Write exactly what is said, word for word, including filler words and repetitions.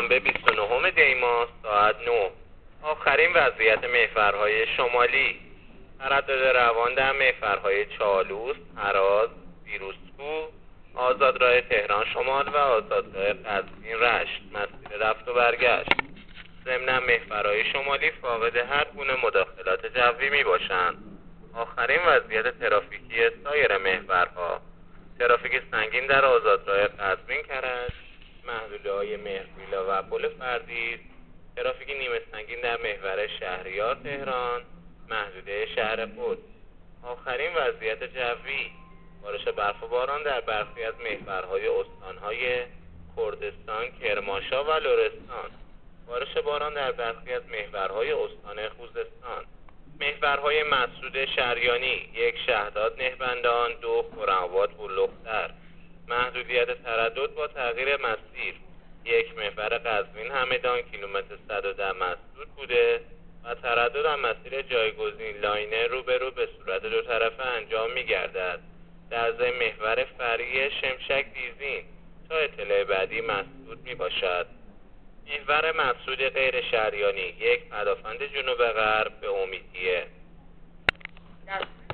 شنبه بیست و نهم دی ماه ساعت نه. آخرین وضعیت محورهای شمالی: تردد روان در محورهای چالوس، هراز، فیروزکوه، آزادراه تهران شمال و آزادراه قزوین رشت، مسیر رفت و برگشت. ضمن محورهای شمالی فاقد هر گونه مداخلات جوی می باشند. آخرین وضعیت ترافیکی سایر محورها: ترافیک سنگین در آزادراه قزوین کرج، محدوده‌های مهربیلا و پل فردید، ترافیک نیمه سنگین در محور شهریار تهران، محدوده شهر قدس. آخرین وضعیت جوی: بارش برف و باران در برخی از محورهای استانهای کردستان، کرمانشاه و لرستان. بارش باران در برخی از محورهای استان خوزستان. محورهای مسعود شریانی: یک شهداد نهبندان، دو خرم‌آباد بلوختر. محدودیت تردد با تغییر مسیر: یک محور قزوین همدان کیلومتر صد و ده مسدود بوده و تردد در مسیر جایگزین لاینر روبرو به صورت دو طرفه انجام می گردد. در ضمن محور فرعی شمشک دیزین تا اطلاع بعدی مسدود می باشد. محور مسعود غیر شریانی: یک پدافند جنوب غرب به امیدیه.